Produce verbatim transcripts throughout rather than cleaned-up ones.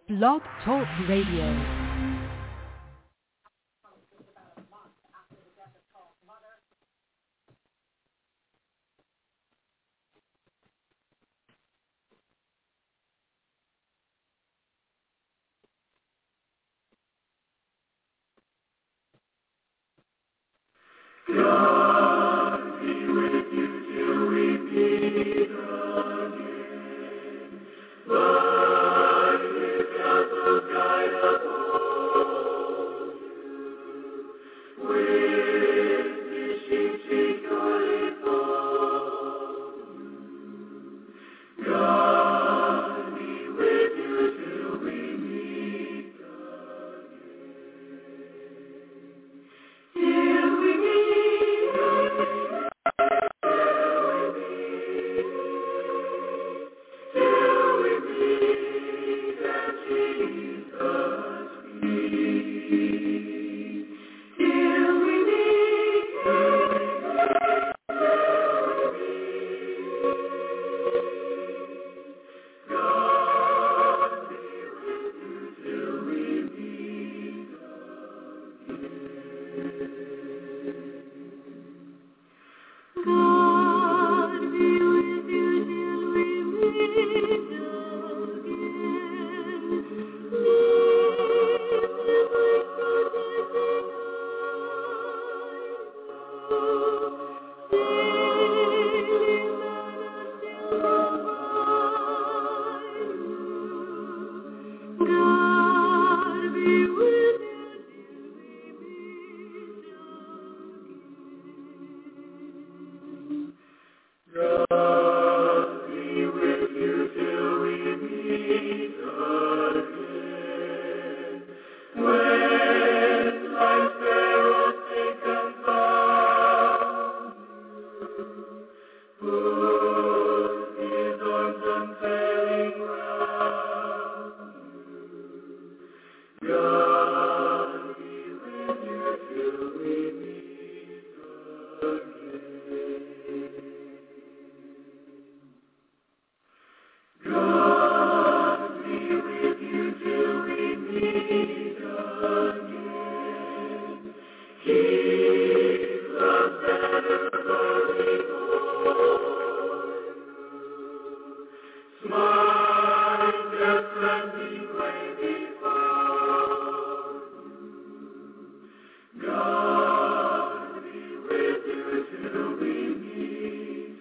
Blog Talk Radio. God be with you till we meet again. But His counsel guide us all. With His sheep securely follow. God be with you till we meet again. Till we meet again. Till we meet at Jesus' feet. Till we meet again. Till we meet. God be with you till we meet again. God be with you till we meet again. Leave His light protecting eyes, sailing on a still provide you. God be with you till we meet again. God be with you till we meet again. When life's perils take confound you, put His arms unfailing round you. God be with you till we meet again. God be with you till we meet again. Keep the banner burning for you. Smite death trembling way before you. God be with you till we meet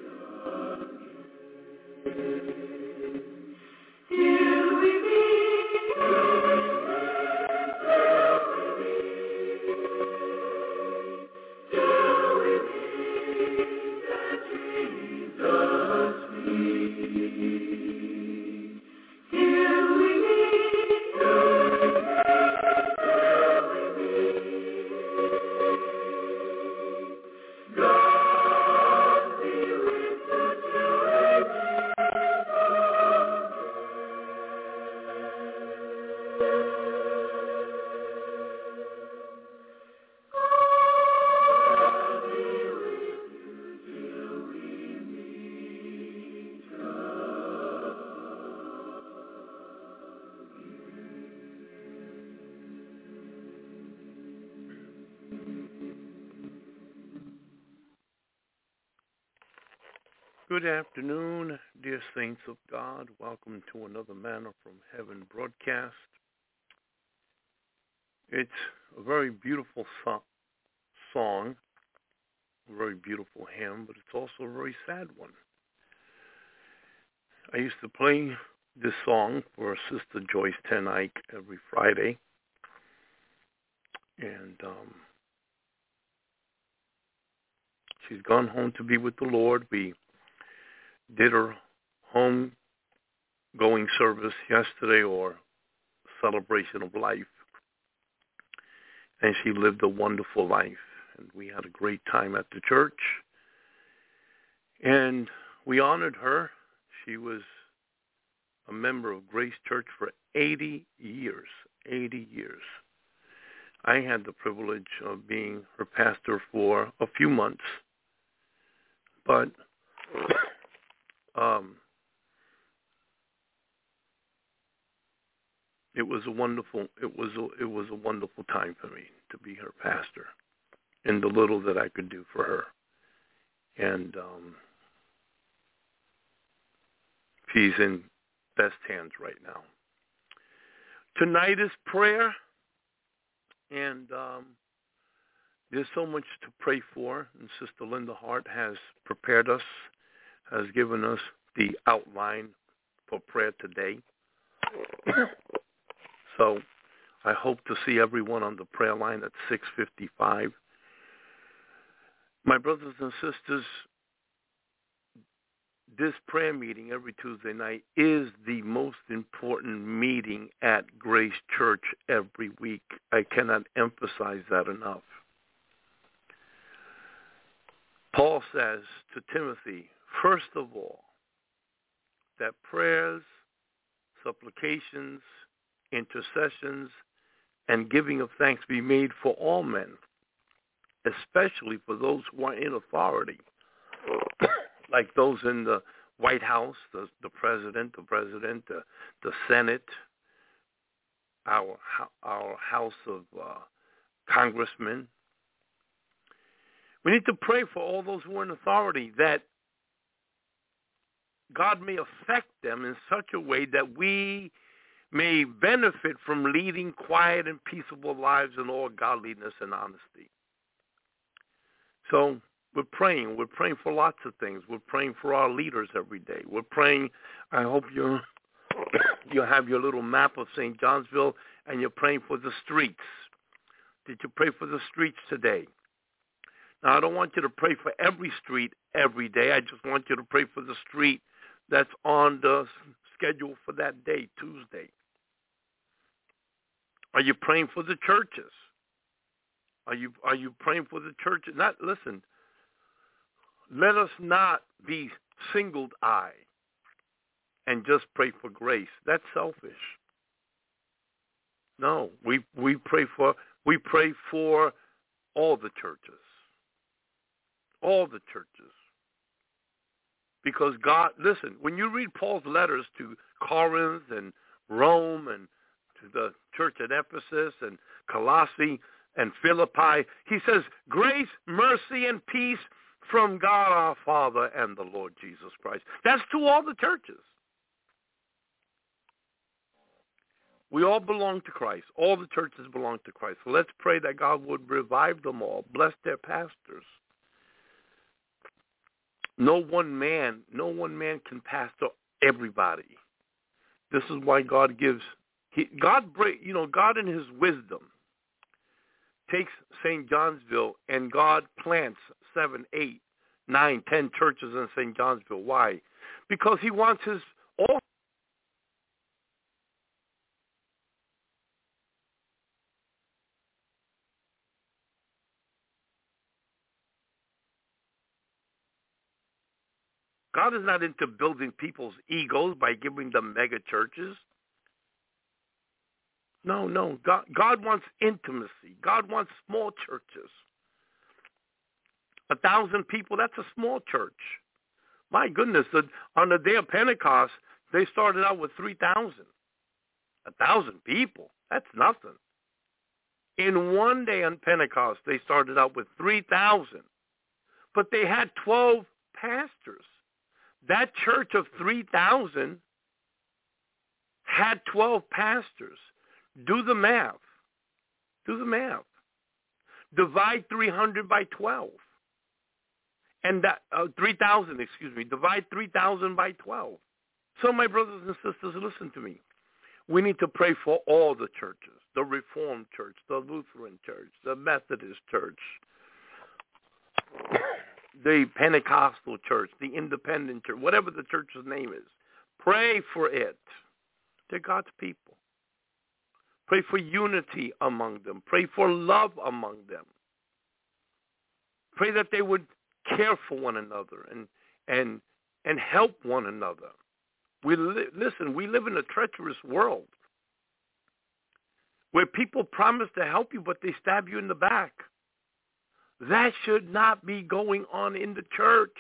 again. Till we meet again. Till we meet. Till we meet at Jesus' feet. Till we meet again. Till we meet. God be with you till we meet again. God be with you till we meet Good afternoon, dear saints of God. Welcome to another Manna from Heaven broadcast. It's a very beautiful so- song, a very beautiful hymn, but it's also a very sad one. I used to play this song for Sister Joyce Ten Eyck every Friday, and um, she's gone home to be with the Lord. We did her home going service yesterday, or celebration of life, and she lived a wonderful life, and we had a great time at the church, and we honored her. She was a member of Grace Church for eighty years, eighty years. I had the privilege of being her pastor for a few months, but um, it was a wonderful it was a, it was a wonderful time for me to be her pastor, and the little that I could do for her. And um, she's in best hands right now. Tonight is prayer, and um, there's so much to pray for, and Sister Linda Hart has prepared us, has given us the outline for prayer today. So I hope to see everyone on the prayer line at six fifty-five. My brothers and sisters, this prayer meeting every Tuesday night is the most important meeting at Grace Church every week. I cannot emphasize that enough. Paul says to Timothy, first of all, that prayers, supplications, intercessions, and giving of thanks be made for all men, especially for those who are in authority, like those in the White House, the, the president, the president, the, the Senate, our our House of uh, Congressmen. We need to pray for all those who are in authority, that God may affect them in such a way that we may benefit from leading quiet and peaceable lives in all godliness and honesty. So we're praying. We're praying for lots of things. We're praying for our leaders every day. We're praying. I hope you you have your little map of Saint Johnsville, and you're praying for the streets. Did you pray for the streets today? Now, I don't want you to pray for every street every day. I just want you to pray for the street that's on the schedule for that day, Tuesday. Are you praying for the churches? Are you are you praying for the churches? Not listen. Let us not be singled-eyed and just pray for grace. That's selfish. No, we we pray for we pray for all the churches. All the churches. Because God, listen, when you read Paul's letters to Corinth and Rome and to the church at Ephesus and Colossae and Philippi, he says, grace, mercy, and peace from God our Father and the Lord Jesus Christ. That's to all the churches. We all belong to Christ. All the churches belong to Christ. So let's pray that God would revive them all, bless their pastors. No one man, no one man can pastor everybody. This is why God gives, he, God, you know, God in his wisdom takes Saint Johnsville and God plants seven, eight, nine, ten churches in Saint Johnsville. Why? Because he wants his all. God is not into building people's egos by giving them mega churches. No, no. God, God wants intimacy. God wants small churches. A thousand people, that's a small church. My goodness, the, on the day of Pentecost, they started out with three thousand. A thousand people, that's nothing. In one day on Pentecost, they started out with three thousand. But they had twelve pastors. That church of three thousand had twelve pastors. Do the math. Do the math. Divide three hundred by twelve. And that, uh, three thousand, excuse me. Divide three thousand by twelve. So my brothers and sisters, listen to me. We need to pray for all the churches. The Reformed Church, the Lutheran Church, the Methodist Church, the Pentecostal Church, the Independent Church, whatever the church's name is. Pray for it. They're God's people. Pray for unity among them. Pray for love among them. Pray that they would care for one another and and and help one another. We li- listen, we live in a treacherous world where people promise to help you, but they stab you in the back. That should not be going on in the church.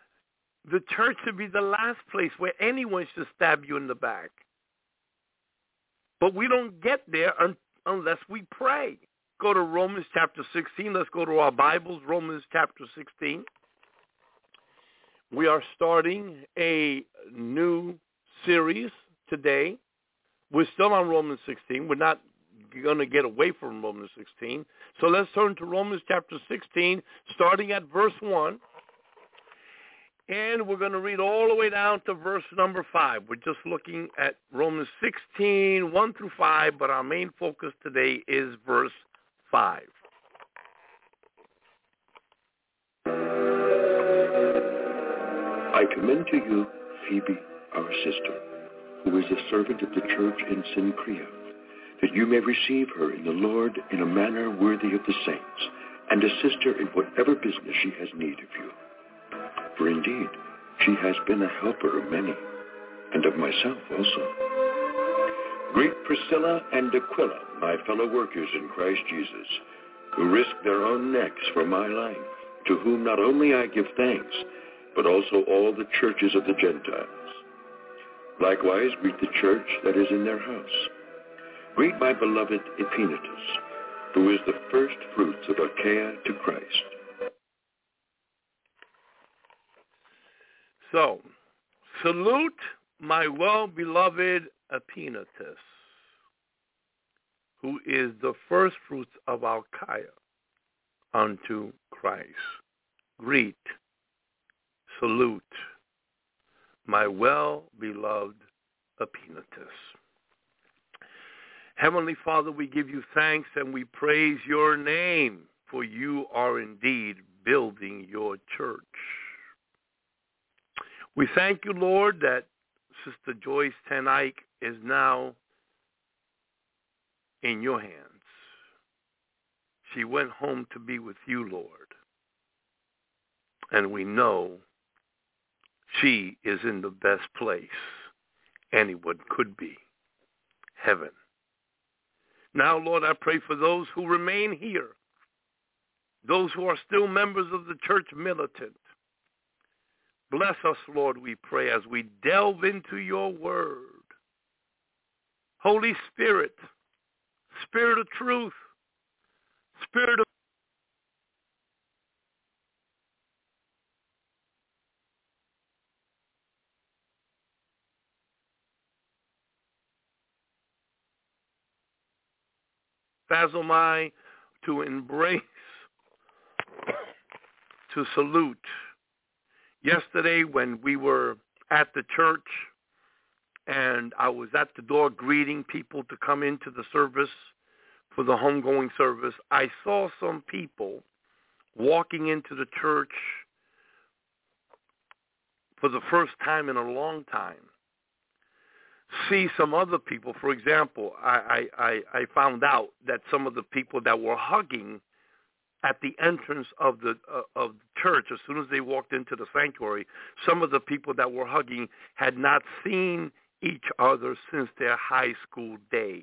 The church should be the last place where anyone should stab you in the back. But we don't get there un- unless we pray. Go to Romans chapter sixteen. Let's go to our Bibles, Romans chapter sixteen. We are starting a new series today. We're still on Romans sixteen. We're not going to get away from Romans sixteen. So let's turn to Romans chapter sixteen, starting at verse one. And we're going to read all the way down to verse number five. We're just looking at Romans sixteen, one through five, but our main focus today is verse five. I commend to you Phoebe, our sister, who is a servant of the church in Cenchrea, that you may receive her in the Lord in a manner worthy of the saints, and assist her in whatever business she has need of you. For indeed, she has been a helper of many, and of myself also. Greet Priscilla and Aquila, my fellow workers in Christ Jesus, who risked their own necks for my life, to whom not only I give thanks, but also all the churches of the Gentiles. Likewise, greet the church that is in their house. Greet my beloved Epaenetus, who is the first fruits of Achaia to Christ. So, salute my well-beloved Epaenetus, who is the first fruits of Achaia unto Christ. Greet, salute my well-beloved Epaenetus. Heavenly Father, we give you thanks and we praise your name, for you are indeed building your church. We thank you, Lord, that Sister Joyce Ten Eyck is now in your hands. She went home to be with you, Lord. And we know she is in the best place anyone could be, heaven. Now, Lord, I pray for those who remain here, those who are still members of the church militant. Bless us, Lord, we pray, as we delve into your word. Holy Spirit, Spirit of truth, Spirit of Phasomai, to embrace, to salute. Yesterday when we were at the church and I was at the door greeting people to come into the service for the homegoing service, I saw some people walking into the church for the first time in a long time. See some other people. For example, I, I, I found out that some of the people that were hugging at the entrance of the uh, of the church, as soon as they walked into the sanctuary, some of the people that were hugging had not seen each other since their high school days.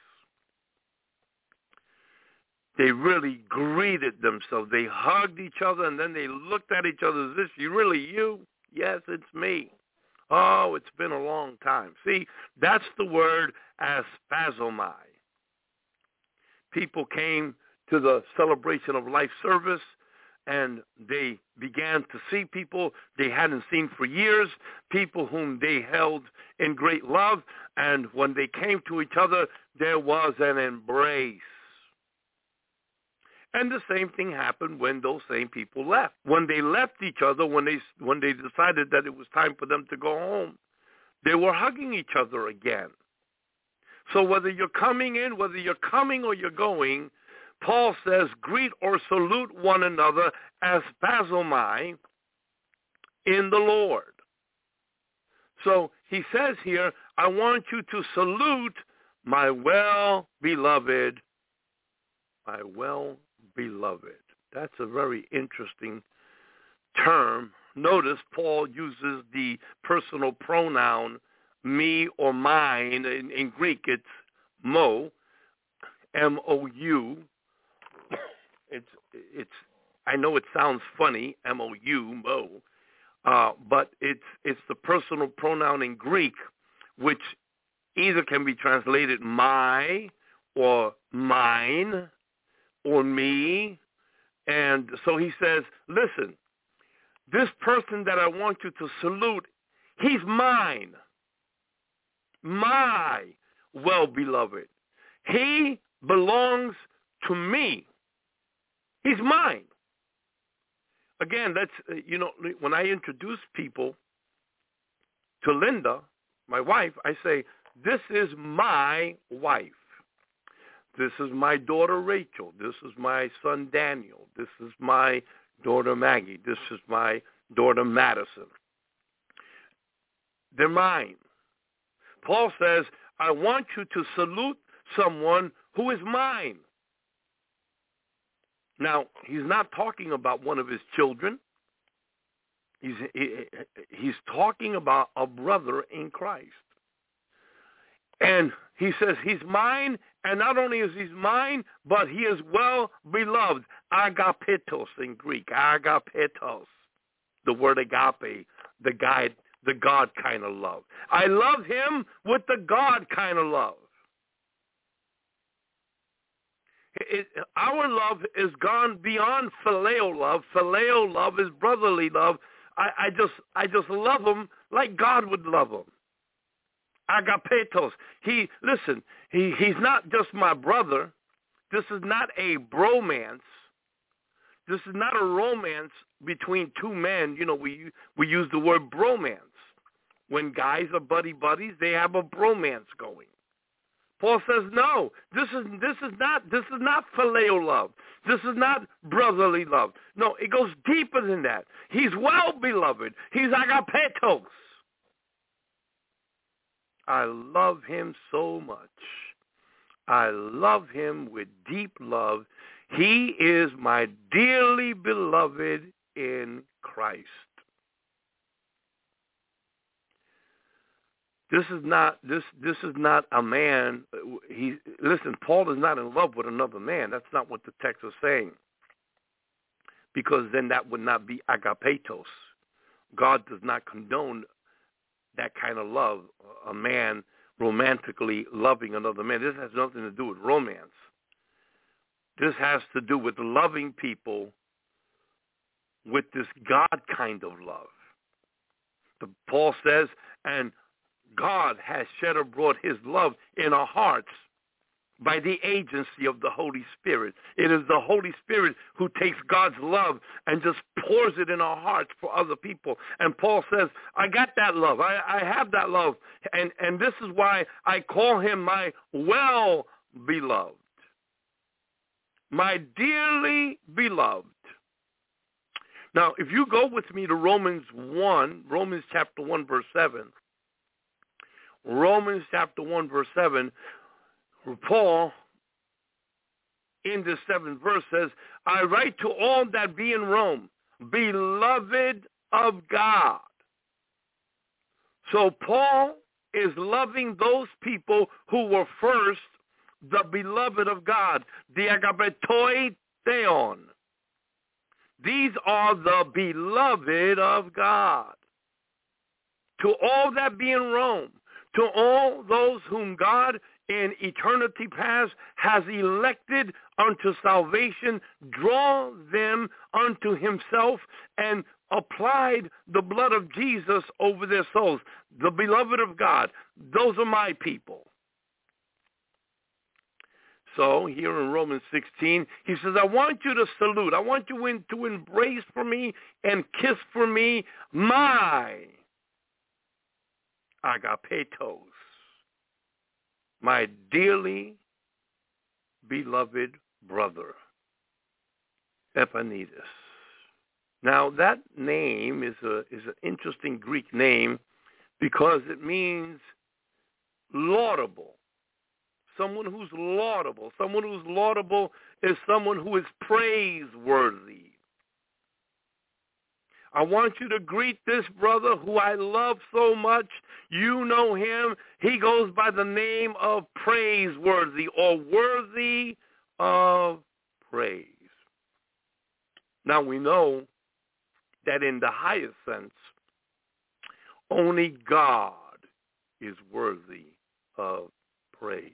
They really greeted themselves. They hugged each other, and then they looked at each other. Is this you, really you? Yes, it's me. Oh, it's been a long time. See, that's the word asphazomai. People came to the celebration of life service, and they began to see people they hadn't seen for years, people whom they held in great love, and when they came to each other, there was an embrace. And the same thing happened when those same people left. When they left each other, when they when they decided that it was time for them to go home, they were hugging each other again. So whether you're coming in, whether you're coming or you're going, Paul says, greet or salute one another as phasomai in the Lord. So he says here, I want you to salute my well-beloved, my well-beloved. That's a very interesting term. Notice Paul uses the personal pronoun me or mine. In, in Greek, it's mo, M O U. It's, it's, I know it sounds funny, M O U, mo, uh, but it's, it's the personal pronoun in Greek, which either can be translated my or mine or me. And so he says, listen, this person that I want you to salute, he's mine, my well-beloved. He belongs to me. He's mine. Again, that's, uh, you know, when I introduce people to Linda, my wife, I say, this is my wife. This is my daughter Rachel. This is my son Daniel. This is my daughter Maggie. This is my daughter Madison. They're mine. Paul says, I want you to salute someone who is mine. Now, he's not talking about one of his children. He's, he, he's talking about a brother in Christ. And he says he's mine, and not only is he mine, but he is well beloved. Agapetos in Greek, agapetos, the word agape, the God, the God kind of love. I love him with the God kind of love. It, our love is gone beyond phileo love. Phileo love is brotherly love. I, I just, I just love him like God would love him. Agapetos. He, listen, he, he's not just my brother. This is not a bromance. This is not a romance between two men. You know, we we use the word bromance. When guys are buddy buddies, they have a bromance going. Paul says, no, this is this is not this is not phileo love. This is not brotherly love. No, it goes deeper than that. He's well beloved. He's agapetos. I love him so much. I love him with deep love. He is my dearly beloved in Christ. This is not this this is not a man. He listen. Paul is not in love with another man. That's not what the text is saying. Because then that would not be agapetos. God does not condone that kind of love. A man romantically loving another man. This has nothing to do with romance. This has to do with loving people with this God kind of love. The, Paul says, and God has shed abroad his love in our hearts by the agency of the Holy Spirit. It is the Holy Spirit who takes God's love and just pours it in our hearts for other people. And Paul says, I got that love. I, I have that love. And, and this is why I call him my well-beloved. My dearly beloved. Now, if you go with me to Romans one, Romans chapter one, verse seven, Romans chapter one, verse seven, Paul, in this seventh verse, says, I write to all that be in Rome, beloved of God. So Paul is loving those people who were first the beloved of God, the agapetoi theon. These are the beloved of God. To all that be in Rome, to all those whom God in eternity past has elected unto salvation, draw them unto himself and applied the blood of Jesus over their souls. The beloved of God, those are my people. So here in Romans sixteen, he says, I want you to salute. I want you in, to embrace for me and kiss for me my agapetos, my dearly beloved brother, Epanetus. Now that name is a is an interesting Greek name because it means laudable. Someone who's laudable. Someone who's laudable is someone who is praiseworthy. I want you to greet this brother who I love so much. You know him. He goes by the name of praiseworthy or worthy of praise. Now we know that in the highest sense, only God is worthy of praise.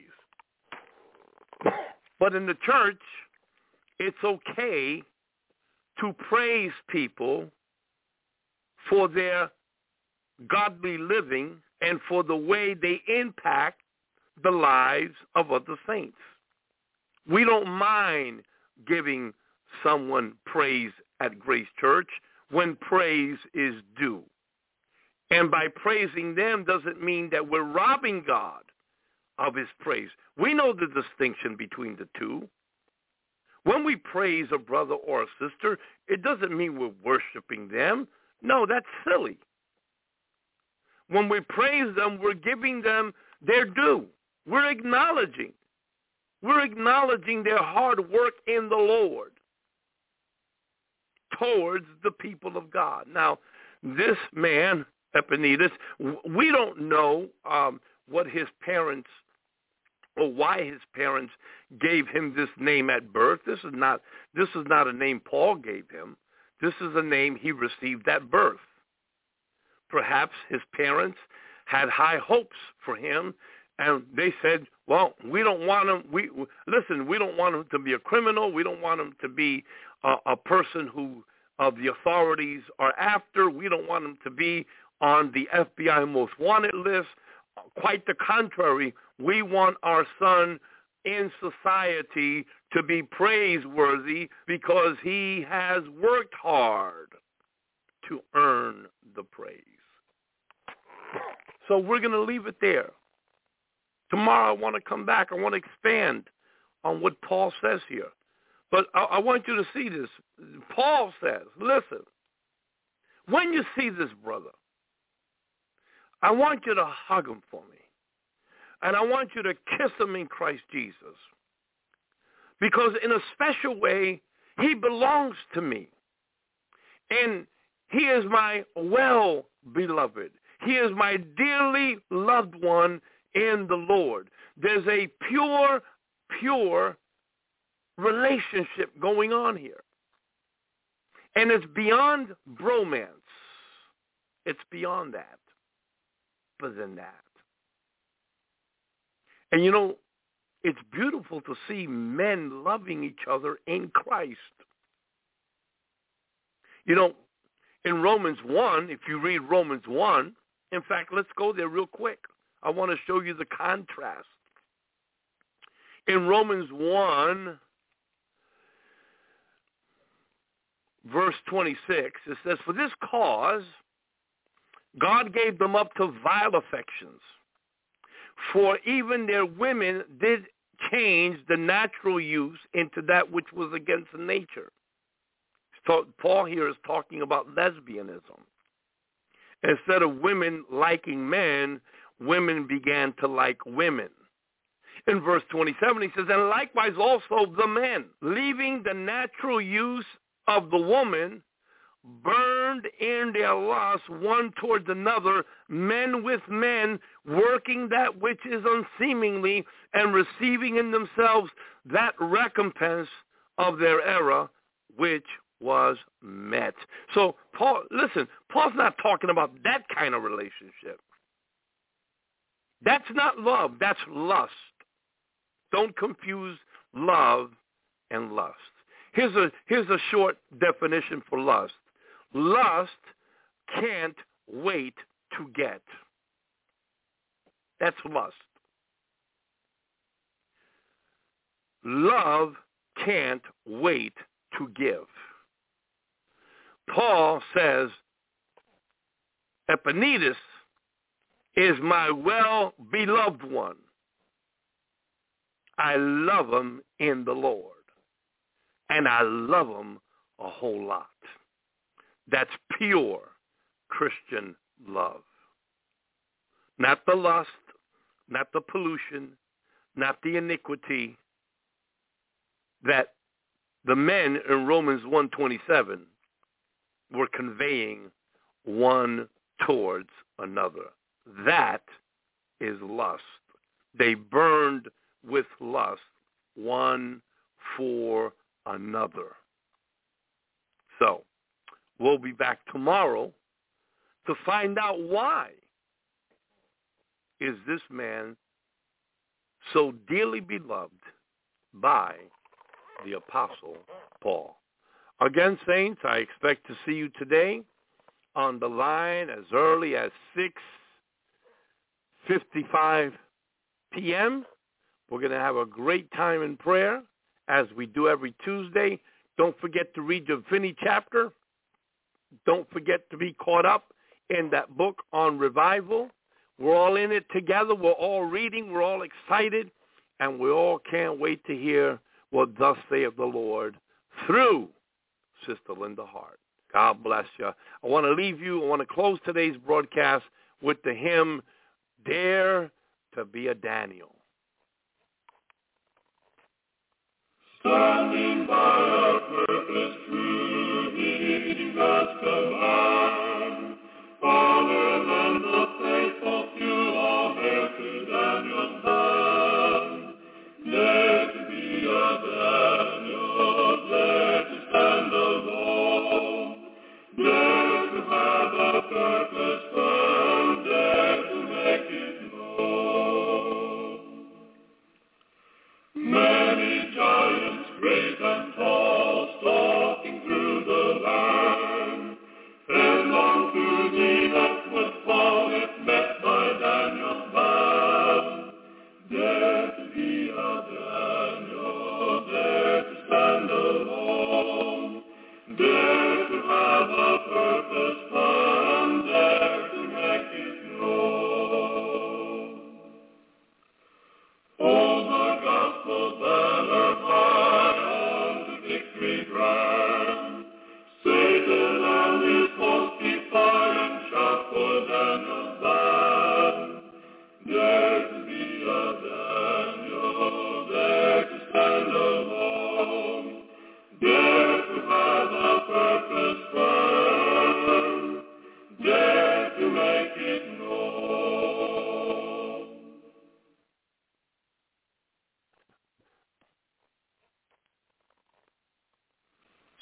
But in the church, it's okay to praise people for their godly living and for the way they impact the lives of other saints. We don't mind giving someone praise at Grace Church when praise is due. And by praising them doesn't mean that we're robbing God of his praise. We know the distinction between the two. When we praise a brother or a sister, it doesn't mean we're worshiping them. No, that's silly. When we praise them, we're giving them their due. We're acknowledging. We're acknowledging their hard work in the Lord towards the people of God. Now, this man, Epaenetus, we don't know um, what his parents or why his parents gave him this name at birth. This is not this is not a name Paul gave him. This is a name he received at birth. Perhaps his parents had high hopes for him, and they said, well, we don't want him, we listen, we don't want him to be a criminal. We don't want him to be a, a person who uh, the authorities are after. We don't want him to be on the F B I most wanted list. Quite the contrary, we want our son in society to be praiseworthy because he has worked hard to earn the praise. So we're going to leave it there. Tomorrow I want to come back. I want to expand on what Paul says here. But I, I want you to see this. Paul says, listen, when you see this brother, I want you to hug him for me. And I want you to kiss him in Christ Jesus. Because in a special way, he belongs to me. And he is my well-beloved. He is my dearly loved one in the Lord. There's a pure, pure relationship going on here. And it's beyond bromance. It's beyond that. But than that. And you know, it's beautiful to see men loving each other in Christ. You know, in Romans one, if you read Romans one, in fact, let's go there real quick. I want to show you the contrast. In Romans one, verse twenty-six, it says, for this cause, God gave them up to vile affections. For even their women did change the natural use into that which was against nature. So Paul here is talking about lesbianism. Instead of women liking men, women began to like women. In verse twenty-seven, he says, and likewise also the men, leaving the natural use of the woman, burned in their lust one towards another, men with men, working that which is unseemly, and receiving in themselves that recompense of their error, which was met. So, Paul, listen, Paul's not talking about that kind of relationship. That's not love, that's lust. Don't confuse love and lust. Here's a, here's a short definition for lust. Lust can't wait to get. That's lust. Love can't wait to give. Paul says, Epaenetus is my well-beloved one. I love him in the Lord. And I love him a whole lot. That's pure Christian love. Not the lust, not the pollution, not the iniquity that the men in Romans one twenty-seven were conveying one towards another. That is lust. They burned with lust one for another. So, we'll be back tomorrow to find out why is this man so dearly beloved by the Apostle Paul. Again, saints, I expect to see you today on the line as early as six fifty-five p.m. We're going to have a great time in prayer as we do every Tuesday. Don't forget to read your Finney chapter. Don't forget to be caught up in that book on revival. We're all in it together. We're all reading. We're all excited. And we all can't wait to hear what thus saith the Lord through Sister Linda Hart. God bless you. I want to leave you. I want to close today's broadcast with the hymn, Dare to be a Daniel. Standing by